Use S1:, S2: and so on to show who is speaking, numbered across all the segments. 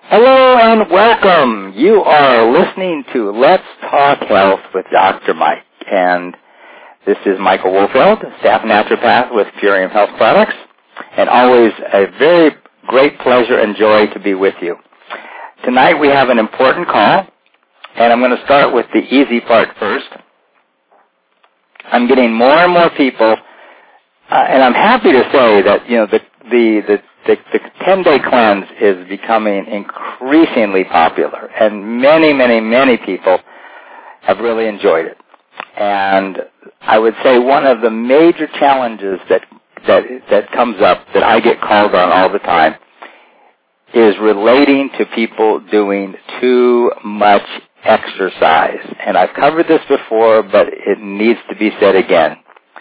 S1: Hello and welcome. You are listening to Let's Talk Health with Dr. Mike. And this is Michael Wolfeld, staff naturopath with Purium Health Products. And always a very great pleasure and joy to be with you. Tonight we have an important call, and I'm going to start with the easy part first. I'm getting more and more people, and I'm happy to say that, the 10-day cleanse is becoming increasingly popular, and many people have really enjoyed it. And I would say one of the major challenges that comes up, that I get called on all the time, is relating to people doing too much exercise. And I've covered this before, but it needs to be said again.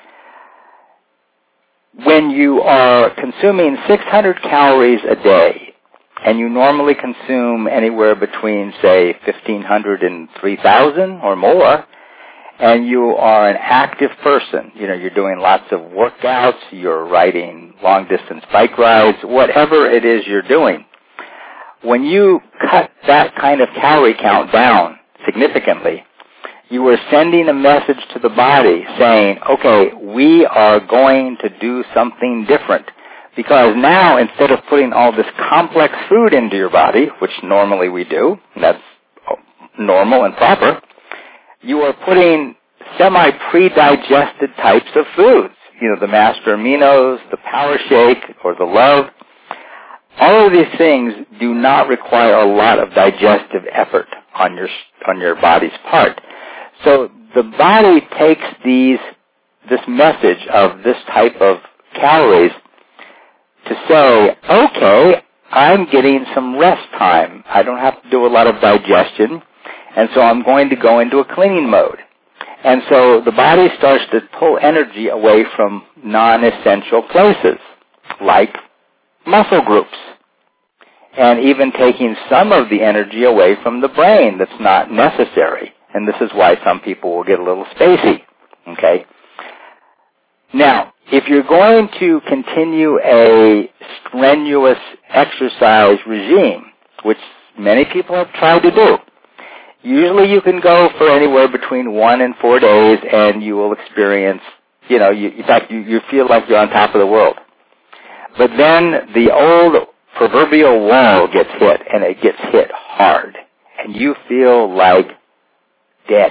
S1: When you are consuming 600 calories a day, and you normally consume anywhere between, say, 1,500 and 3,000 or more, and you are an active person, you're doing lots of workouts, you're riding long-distance bike rides, whatever it is you're doing, when you cut that kind of calorie count down significantly, you are sending a message to the body saying, okay, we are going to do something different. Because now, instead of putting all this complex food into your body, which normally we do, and that's normal and proper, you are putting semi-pre-digested types of foods. The Master Aminos, the Power Shake, or the Love. All of these things do not require a lot of digestive effort on your body's part. So the body takes this message of this type of calories to say, okay, I'm getting some rest time. I don't have to do a lot of digestion, and so I'm going to go into a cleaning mode. And so the body starts to pull energy away from non-essential places, like muscle groups, and even taking some of the energy away from the brain that's not necessary. And this is why some people will get a little spacey, okay? Now, if you're going to continue a strenuous exercise regime, which many people have tried to do, usually you can go for anywhere between 1 and 4 days, and you will experience, in fact, you feel like you're on top of the world. But then the old proverbial wall gets hit, and it gets hit hard, and you feel like dead.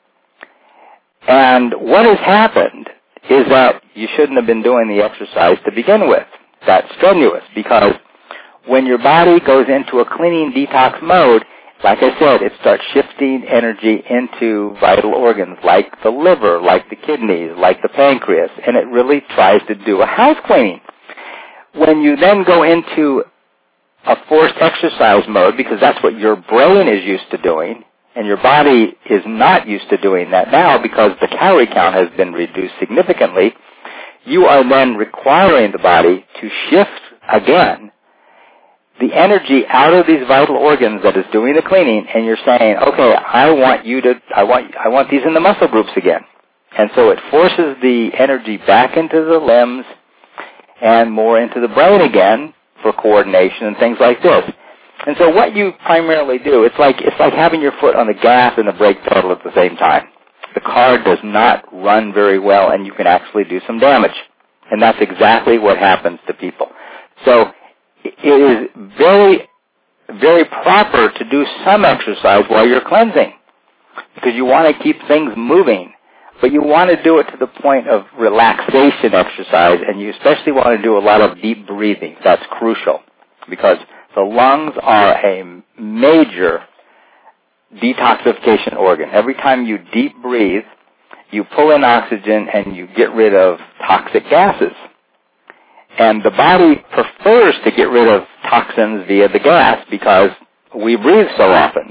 S1: And what has happened is that you shouldn't have been doing the exercise to begin with. That's strenuous, because when your body goes into a cleaning detox mode, like I said, it starts shifting energy into vital organs like the liver, like the kidneys, like the pancreas, and it really tries to do a house cleaning. When you then go into a forced exercise mode, because that's what your brain is used to doing, and your body is not used to doing that now because the calorie count has been reduced significantly, you are then requiring the body to shift again the energy out of these vital organs that is doing the cleaning, and you're saying, okay, I want these in the muscle groups again. And so it forces the energy back into the limbs and more into the brain again for coordination and things like this. And so what you primarily do, it's like having your foot on the gas and the brake pedal at the same time. The car does not run very well, and you can actually do some damage. And that's exactly what happens to people. So it is very, very proper to do some exercise while you're cleansing, because you want to keep things moving. But you want to do it to the point of relaxation exercise, and you especially want to do a lot of deep breathing. That's crucial, because the lungs are a major detoxification organ. Every time you deep breathe, you pull in oxygen and you get rid of toxic gases. And the body prefers to get rid of toxins via the gas because we breathe so often.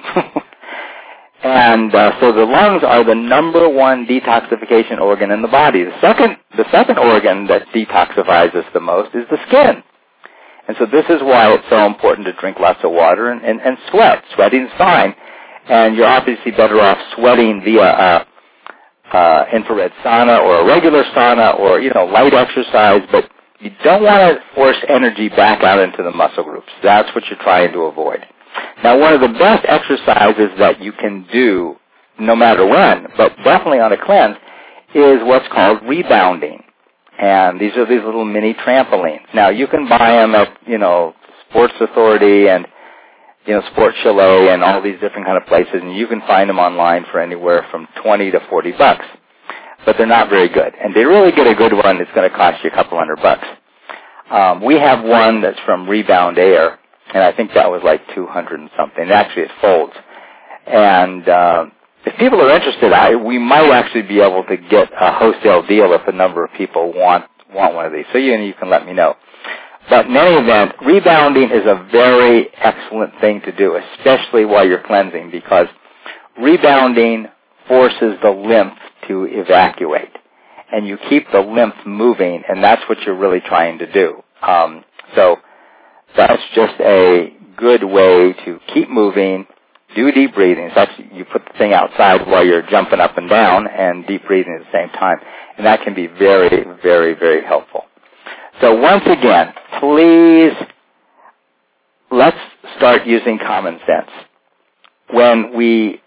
S1: And so the lungs are the number one detoxification organ in the body. The second organ that detoxifies us the most is the skin. And so this is why it's so important to drink lots of water and sweat. Sweating's fine. And you're obviously better off sweating via infrared sauna or a regular sauna or, light exercise, but you don't want to force energy back out into the muscle groups. That's what you're trying to avoid. Now, one of the best exercises that you can do, no matter when, but definitely on a cleanse, is what's called rebounding. And these are these little mini trampolines. Now, you can buy them at, Sports Authority and, Sport Chalet and all these different kind of places, and you can find them online for anywhere from $20 to $40. But they're not very good. And to really get a good one, it's going to cost you a couple $100. We have one that's from Rebound Air, and I think that was like 200 and something. Actually, it folds. And if people are interested, we might actually be able to get a wholesale deal if a number of people want one of these. So you can let me know. But in any event, rebounding is a very excellent thing to do, especially while you're cleansing, because rebounding forces the lymph to evacuate. And you keep the lymph moving, and that's what you're really trying to do. So that's just a good way to keep moving, do deep breathing. So you put the thing outside while you're jumping up and down and deep breathing at the same time. And that can be very, very, very helpful. So once again, please, let's start using common sense. When we,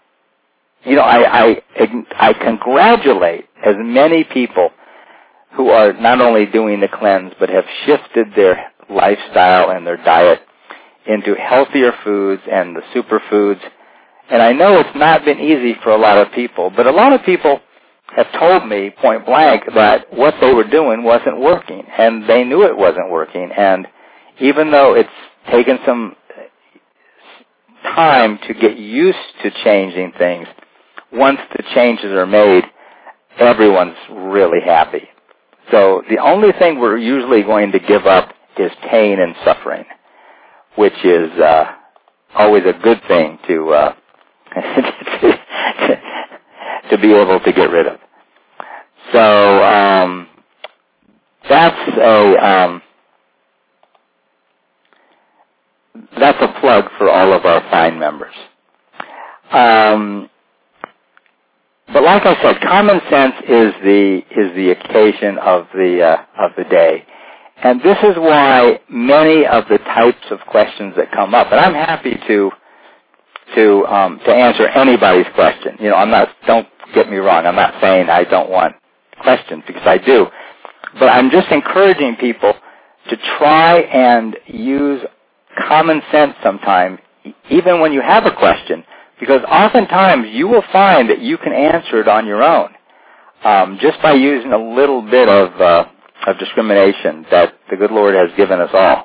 S1: I congratulate as many people who are not only doing the cleanse, but have shifted their lifestyle and their diet into healthier foods and the superfoods. And I know it's not been easy for a lot of people, but a lot of people have told me point blank that what they were doing wasn't working, and they knew it wasn't working. And even though it's taken some time to get used to changing things, once the changes are made, everyone's really happy. So the only thing we're usually going to give up is pain and suffering, which is always a good thing to to be able to get rid of. So that's a plug for all of our fine members. But like I said, common sense is the occasion of the day, and this is why many of the types of questions that come up, and I'm happy to answer anybody's question. Don't get me wrong, I'm not saying I don't want questions, because I do. But I'm just encouraging people to try and use common sense sometime, even when you have a question, because oftentimes you will find that you can answer it on your own, just by using a little bit of discrimination that the good Lord has given us all.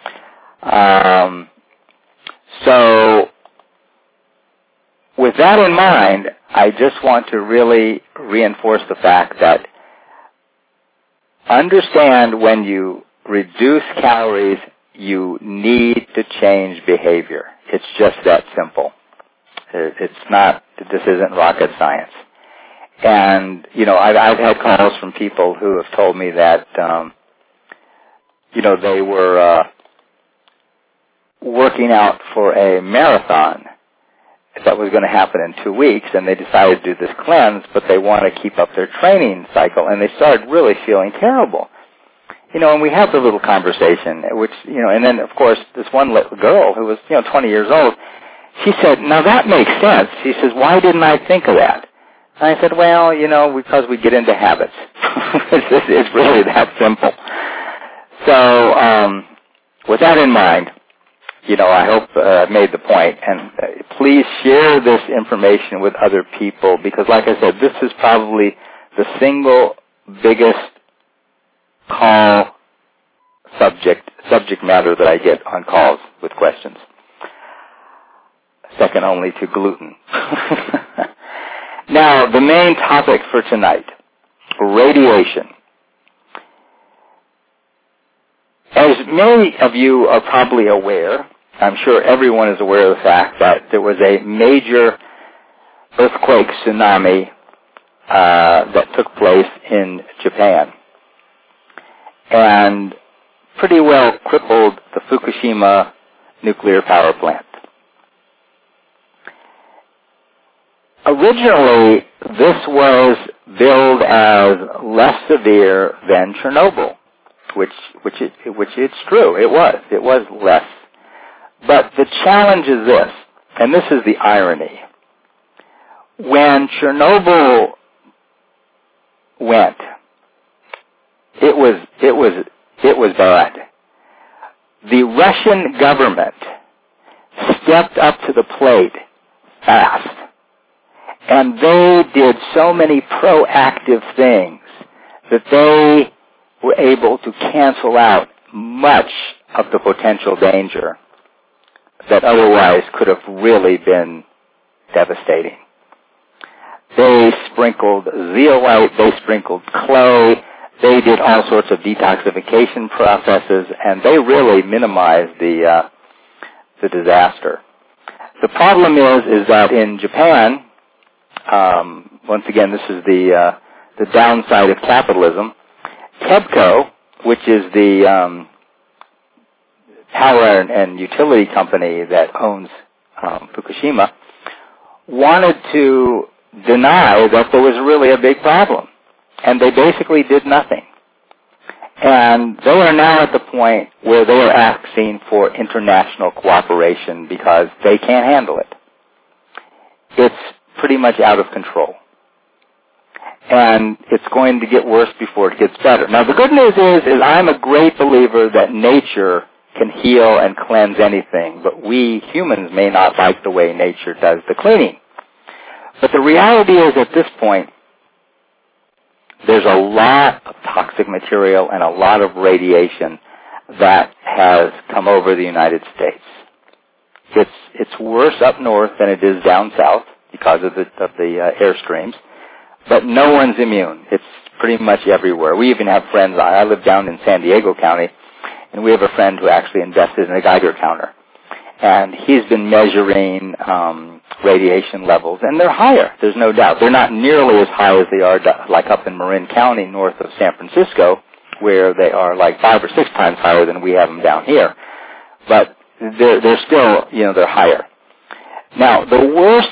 S1: So with that in mind, I just want to really reinforce the fact that understand when you reduce calories, you need to change behavior. It's just that simple. This isn't rocket science. And, I've had calls from people who have told me that, they were working out for a marathon that was going to happen in 2 weeks, and they decided to do this cleanse, but they want to keep up their training cycle, and they started really feeling terrible. And we had the little conversation, which, and then, of course, this one little girl who was, 20 years old, she said, now that makes sense. She says, why didn't I think of that? And I said, well, because we get into habits. It's really that simple. So, with that in mind, I hope I've made the point, and please share this information with other people, because like I said, this is probably the single biggest call subject matter that I get on calls with questions. Second only to gluten. Now, the main topic for tonight, radiation. As many of you are probably aware, I'm sure everyone is aware of the fact that there was a major earthquake tsunami that took place in Japan and pretty well crippled the Fukushima nuclear power plant. Originally, this was billed as less severe than Chernobyl, which it's true. It was less. But the challenge is this, and this is the irony. When Chernobyl went, it was bad. The Russian government stepped up to the plate fast, and they did so many proactive things that they were able to cancel out much of the potential danger that otherwise could have really been devastating. They sprinkled zeolite, they sprinkled clay, they did all sorts of detoxification processes, and they really minimized the disaster. The problem is that in Japan, once again, this is the downside of capitalism, TEPCO, which is the power and utility company that owns Fukushima, wanted to deny that there was really a big problem. And they basically did nothing. And they are now at the point where they are asking for international cooperation because they can't handle it. It's pretty much out of control. And it's going to get worse before it gets better. Now, the good news is I'm a great believer that nature can heal and cleanse anything, but we humans may not like the way nature does the cleaning. But the reality is, at this point, there's a lot of toxic material and a lot of radiation that has come over the United States. It's worse up north than it is down south because of the airstreams, but no one's immune. It's pretty much everywhere. We even have friends. I live down in San Diego County, and we have a friend who actually invested in a Geiger counter. And he's been measuring radiation levels, and they're higher, there's no doubt. They're not nearly as high as they are like up in Marin County north of San Francisco, where they are like 5 or 6 times higher than we have them down here. But they're still, they're higher. Now, the worst,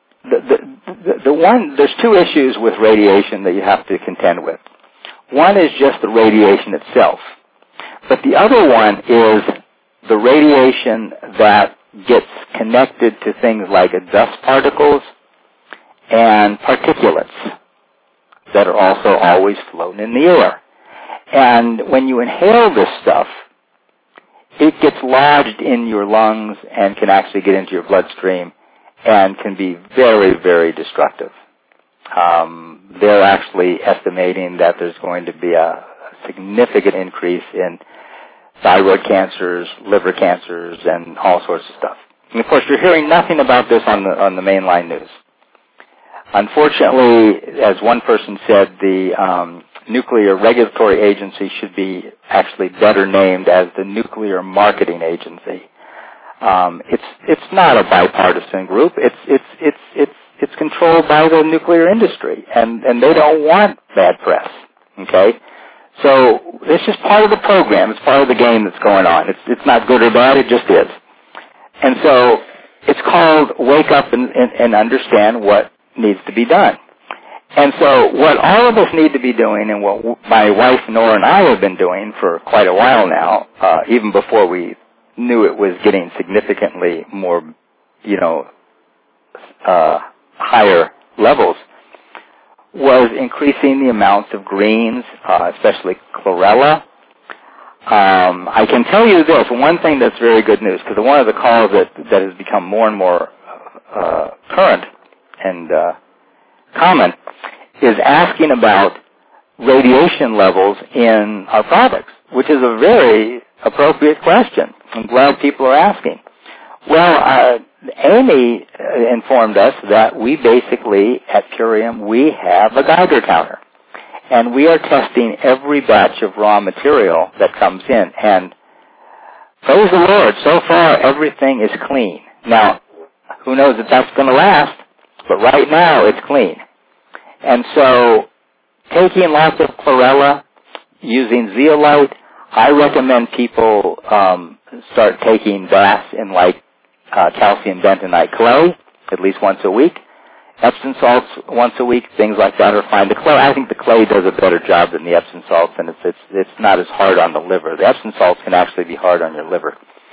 S1: there's 2 issues with radiation that you have to contend with. One is just the radiation itself. But the other one is the radiation that gets connected to things like dust particles and particulates that are also always floating in the air. And when you inhale this stuff, it gets lodged in your lungs and can actually get into your bloodstream and can be very, very destructive. They're actually estimating that there's going to be a significant increase in thyroid cancers, liver cancers, and all sorts of stuff. And of course, you're hearing nothing about this on the mainline news. Unfortunately, as one person said, the Nuclear Regulatory Agency should be actually better named as the Nuclear Marketing Agency. It's not a bipartisan group. It's controlled by the nuclear industry, and they don't want bad press. Okay. So it's just part of the program. It's part of the game that's going on. It's not good or bad. It just is. And so it's called Wake Up and Understand What Needs to Be Done. And so what all of us need to be doing, and what my wife Nora and I have been doing for quite a while now, even before we knew it was getting significantly more, higher levels, was increasing the amounts of greens, especially chlorella. I can tell you this, one thing that's very good news, because one of the calls that has become more and more current and common is asking about radiation levels in our products, which is a very appropriate question. I'm glad people are asking. Well, Amy informed us that we basically, at Purium, we have a Geiger counter. And we are testing every batch of raw material that comes in. And praise the Lord, so far everything is clean. Now, who knows if that's going to last, but right now it's clean. And so, taking lots of chlorella, using zeolite, I recommend people start taking baths in calcium bentonite clay at least once a week. Epsom salts once a week, things like that are fine. The clay, I think the clay does a better job than the Epsom salts, and it's not as hard on the liver. The Epsom salts can actually be hard on your liver. If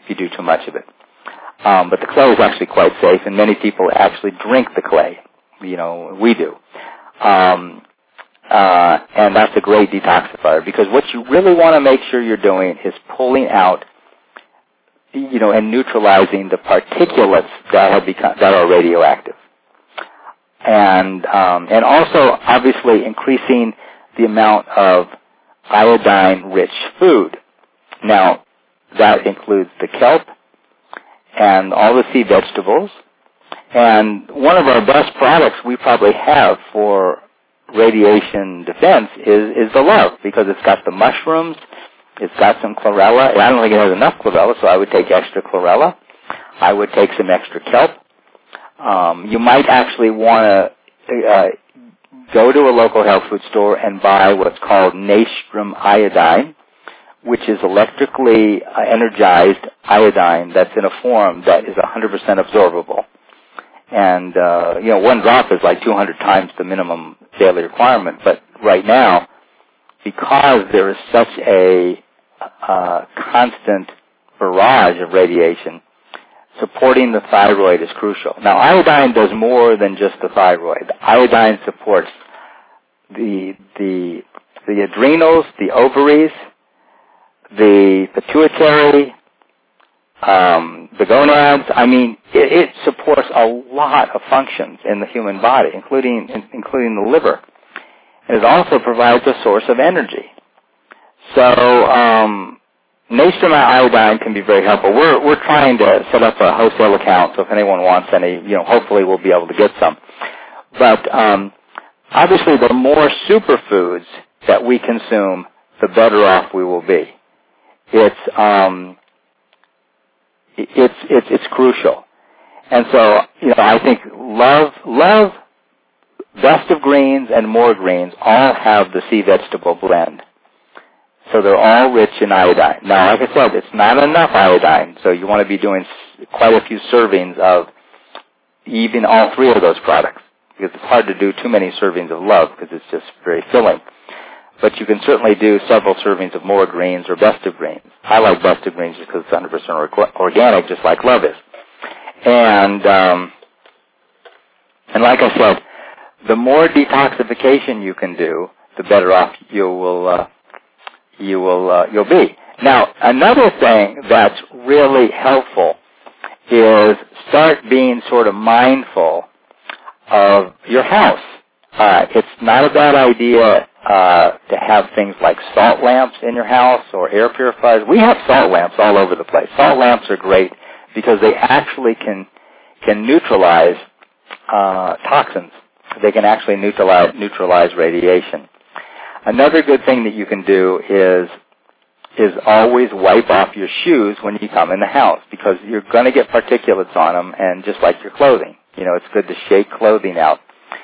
S1: if you do too much of it. But the clay is actually quite safe, and many people actually drink the clay. We do. And that's a great detoxifier, because what you really want to make sure you're doing is pulling out, and neutralizing the particulates that are radioactive. And also, obviously, increasing the amount of iodine-rich food. Now, that includes the kelp and all the sea vegetables. And one of our best products we probably have for radiation defense is the love, because it's got the mushrooms, it's got some chlorella. I don't think it has enough chlorella, so I would take extra chlorella. I would take some extra kelp. You might actually want to go to a local health food store and buy what's called Naestrom iodine, which is electrically energized iodine that's in a form that is 100% absorbable. And, one drop is like 200 times the minimum daily requirement. But right now, because there is such a constant barrage of radiation, supporting the thyroid is crucial. Now, iodine does more than just the thyroid. Iodine supports the adrenals, the ovaries, the pituitary, the gonads. I mean, it supports a lot of functions in the human body, including the liver. And it also provides a source of energy. So, Naestrom iodine can be very helpful. We're trying to set up a wholesale account, so if anyone wants any, hopefully we'll be able to get some. But obviously, the more superfoods that we consume, the better off we will be. It's crucial. And so, I think love, best of greens and more greens all have the sea vegetable blend. So they're all rich in iodine. Now, like I said, it's not enough iodine, so you want to be doing quite a few servings of even all three of those products, because it's hard to do too many servings of love because it's just very filling. But you can certainly do several servings of more greens or best of greens. I like best of greens just because it's 100% organic, just like love is. And like I said, the more detoxification you can do, the better off you'll be. Now, another thing that's really helpful is start being sort of mindful of your house. It's not a bad idea to have things like salt lamps in your house or air purifiers. We have salt lamps all over the place. Salt lamps are great because they actually can neutralize toxins. They can actually neutralize radiation. Another good thing that you can do is always wipe off your shoes when you come in the house, because you're going to get particulates on them, and just like your clothing, it's good to shake clothing out.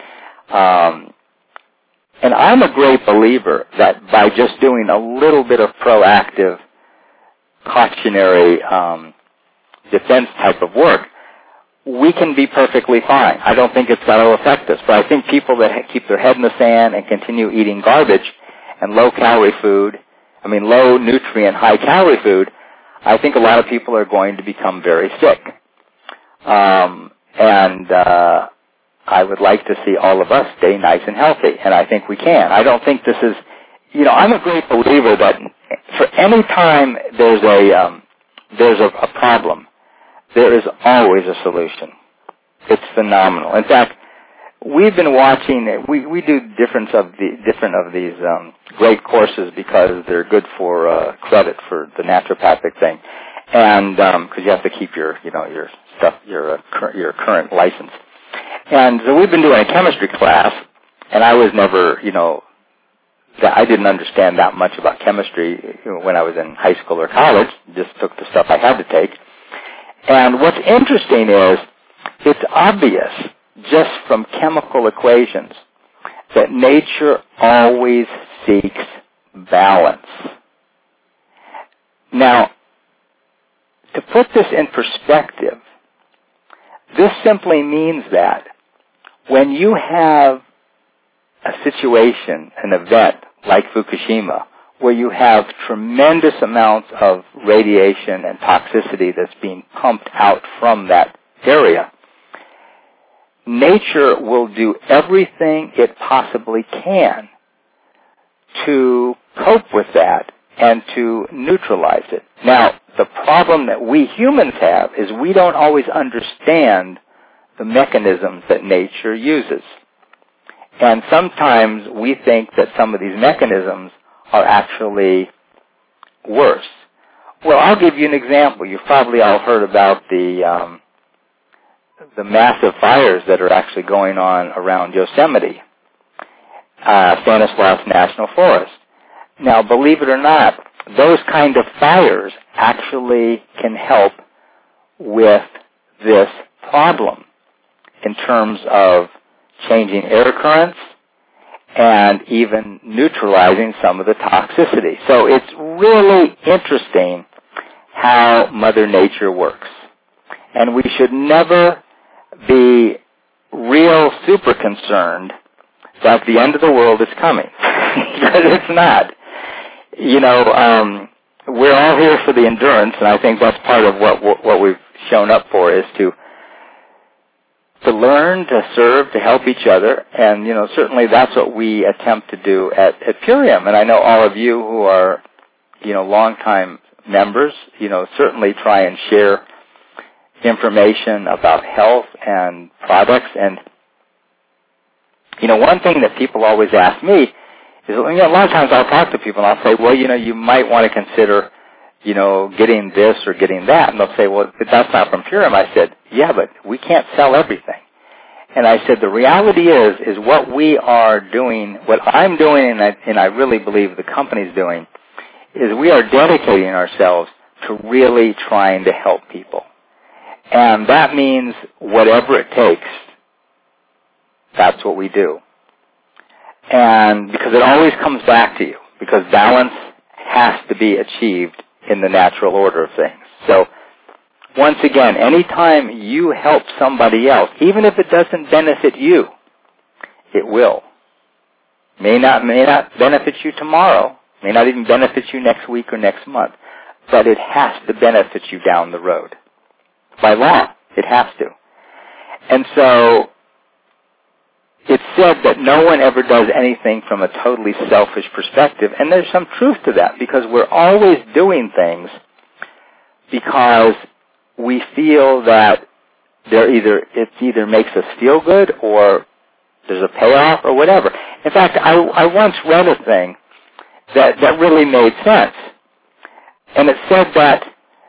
S1: And I'm a great believer that by just doing a little bit of proactive, cautionary defense type of work, we can be perfectly fine. I don't think it's going to affect us. But I think people that keep their head in the sand and continue eating garbage and low-calorie food, low nutrient, high-calorie food, I think a lot of people are going to become very sick. I would like to see all of us stay nice and healthy, and I think we can. I don't think this is, I'm a great believer that for any time there's a problem, there is always a solution. It's phenomenal. In fact, we've been watching. We do different of these great courses because they're good for credit for the naturopathic thing, and because you have to keep your stuff, your current license. And so we've been doing a chemistry class, and I was never, I didn't understand that much about chemistry when I was in high school or college. Just took the stuff I had to take. And what's interesting is it's obvious just from chemical equations that nature always seeks balance. Now, to put this in perspective, this simply means that when you have a situation, an event like Fukushima, where you have tremendous amounts of radiation and toxicity that's being pumped out from that area, nature will do everything it possibly can to cope with that and to neutralize it. Now, the problem that we humans have is we don't always understand the mechanisms that nature uses. And sometimes we think that some of these mechanisms are actually worse. Well, I'll give you an example. You've probably all heard about the massive fires that are actually going on around Yosemite, Stanislaus National Forest. Now, believe it or not, those kind of fires actually can help with this problem in terms of changing air currents and even neutralizing some of the toxicity. So it's really interesting how Mother Nature works. And we should never be real super concerned that the end of the world is coming. Because it's not. You know, we're all here for the endurance, and I think that's part of what we've shown up for, is to learn, to serve, to help each other, and, you know, certainly that's what we attempt to do at Purium. And I know all of you who are, you know, longtime members, you know, certainly try and share information about health and products. And, you know, one thing that people always ask me is, you know, a lot of times I'll talk to people and I'll say, well, you know, you might want to consider, you know, getting this or getting that. And they'll say, well, but that's not from Purium. I said, yeah, but we can't sell everything. And I said, the reality is what we are doing, what I'm doing, and I really believe the company's doing, is we are dedicating ourselves to really trying to help people. And that means whatever it takes, that's what we do. And because it always comes back to you, because balance has to be achieved in the natural order of things. So, once again, anytime you help somebody else, even if it doesn't benefit you, it will. May not benefit you tomorrow, may not even benefit you next week or next month, but it has to benefit you down the road. By law, it has to. And so, it's said that no one ever does anything from a totally selfish perspective, and there's some truth to that, because we're always doing things because we feel that it either makes us feel good or there's a payoff or whatever. In fact, I once read a thing that really made sense. And it said that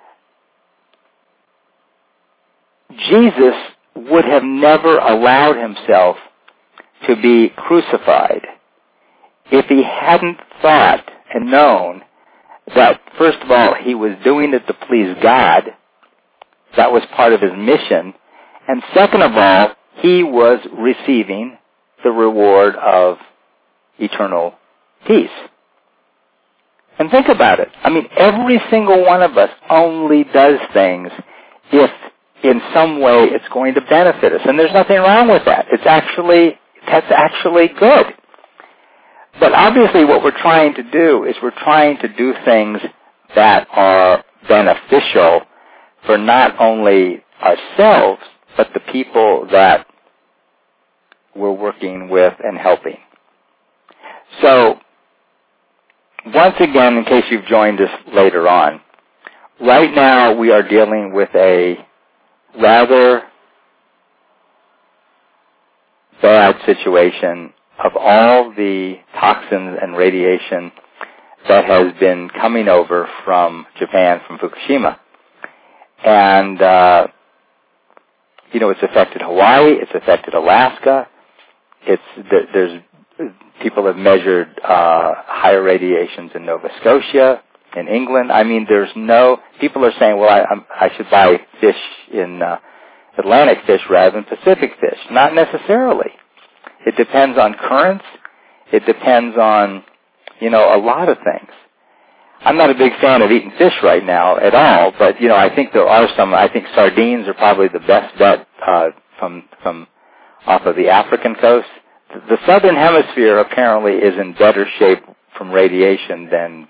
S1: Jesus would have never allowed himself to be crucified if he hadn't thought and known that, first of all, he was doing it to please God. That was part of his mission. And second of all, he was receiving the reward of eternal peace. And think about it. I mean, every single one of us only does things if in some way it's going to benefit us. And there's nothing wrong with that. That's actually good. But obviously what we're trying to do is we're trying to do things that are beneficial for not only ourselves, but the people that we're working with and helping. So, once again, in case you've joined us later on, right now we are dealing with a rather bad situation of all the toxins and radiation that has been coming over from Japan, from Fukushima. And, you know, it's affected Hawaii, it's affected Alaska, people have measured higher radiations in Nova Scotia, in England. I mean, people are saying, well, I should buy fish in Atlantic fish rather than Pacific fish. Not necessarily. It depends on currents. It depends on, you know, a lot of things. I'm not a big fan of eating fish right now at all, but, you know, I think there are some. I think sardines are probably the best bet from off of the African coast. The southern hemisphere apparently is in better shape from radiation than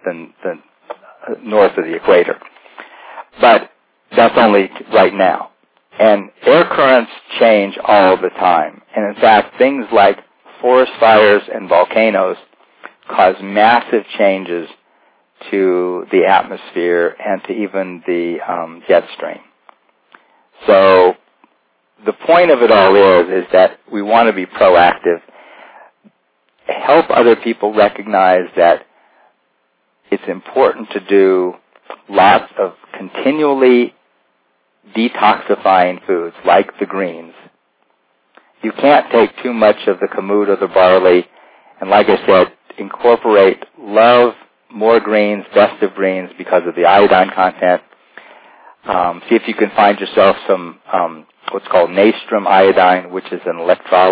S1: north of the equator. But that's only right now. And air currents change all the time. And in fact, things like forest fires and volcanoes cause massive changes to the atmosphere and to even the jet stream. So the point of it all is that we want to be proactive, help other people recognize that it's important to do lots of continually detoxifying foods like the greens. You can't take too much of the kamut or the barley, and like I said, incorporate, love more greens, best of greens because of the iodine content. See if you can find yourself some what's called Nastrum iodine, which is an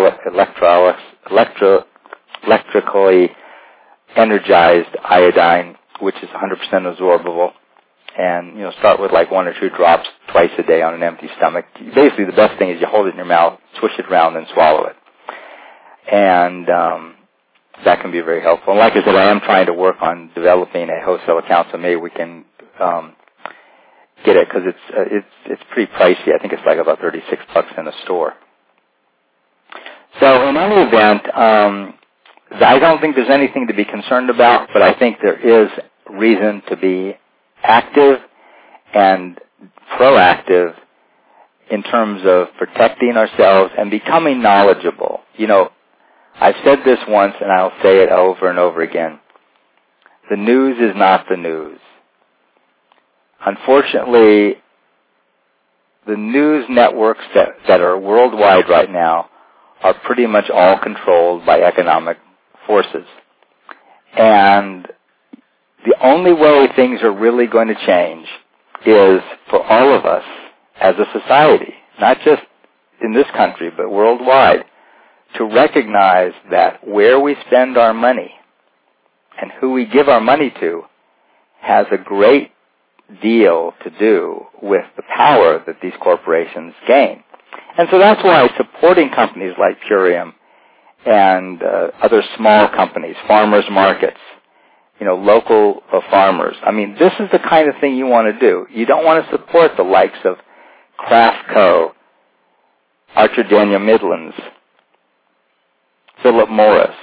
S1: electrically energized iodine, which is 100% absorbable. And, start with like 1 or 2 drops twice a day on an empty stomach. Basically, the best thing is you hold it in your mouth, swish it around, and swallow it. And that can be very helpful. And like I said, I am trying to work on developing a wholesale account, so maybe we can get it, because it's pretty pricey. I think it's like about $36 in a store. So in any event, I don't think there's anything to be concerned about, but I think there is reason to be active and proactive in terms of protecting ourselves and becoming knowledgeable. I've said this once and I'll say it over and over again. The news is not the news. Unfortunately, the news networks that are worldwide right now are pretty much all controlled by economic forces. And the only way things are really going to change is for all of us as a society, not just in this country, but worldwide, to recognize that where we spend our money and who we give our money to has a great deal to do with the power that these corporations gain. And so that's why supporting companies like Purium and other small companies, farmers markets, local farmers. I mean, this is the kind of thing you want to do. You don't want to support the likes of Kraft Co., Archer Daniel Midlands, Philip Morris,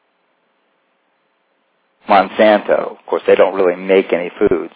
S1: Monsanto. Of course, they don't really make any foods.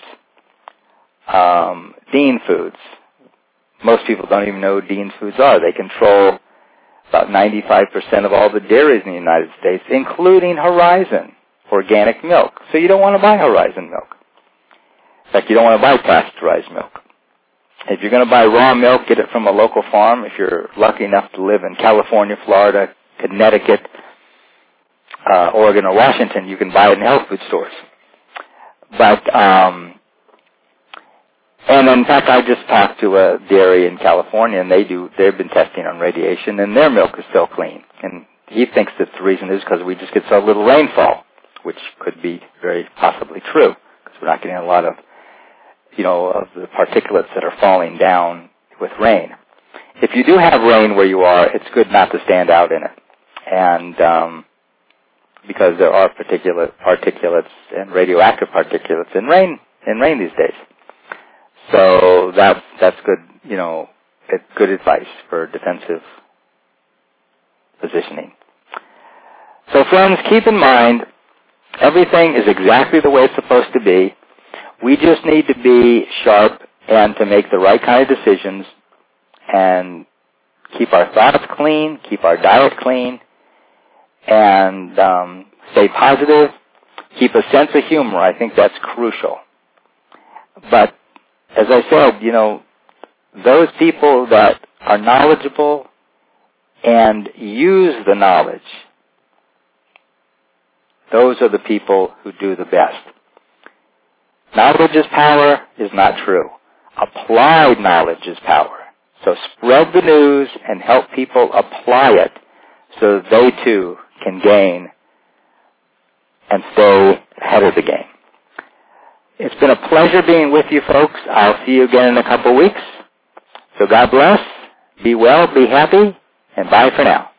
S1: Dean Foods. Most people don't even know who Dean Foods are. They control about 95% of all the dairies in the United States, including Horizon organic milk. So you don't want to buy Horizon milk. In fact, you don't want to buy pasteurized milk. If you're going to buy raw milk, get it from a local farm. If you're lucky enough to live in California, Florida, Connecticut, Oregon, or Washington, you can buy it in health food stores. But, and in fact, I just talked to a dairy in California, and they've been testing on radiation, and their milk is still clean. And he thinks that the reason is because we just get so little rainfall, which could be very possibly true, because we're not getting a lot of, of the particulates that are falling down with rain. If you do have rain where you are, it's good not to stand out in it. And, because there are particulates and radioactive particulates in rain these days. So that's good, it's good advice for defensive positioning. So friends, keep in mind, everything is exactly the way it's supposed to be. We just need to be sharp and to make the right kind of decisions and keep our thoughts clean, keep our diet clean, and stay positive, keep a sense of humor. I think that's crucial. But as I said, those people that are knowledgeable and use the knowledge, those are the people who do the best. Knowledge is power is not true. Applied knowledge is power. So spread the news and help people apply it so that they too can gain and stay ahead of the game. It's been a pleasure being with you folks. I'll see you again in a couple of weeks. So God bless, be well, be happy, and bye for now.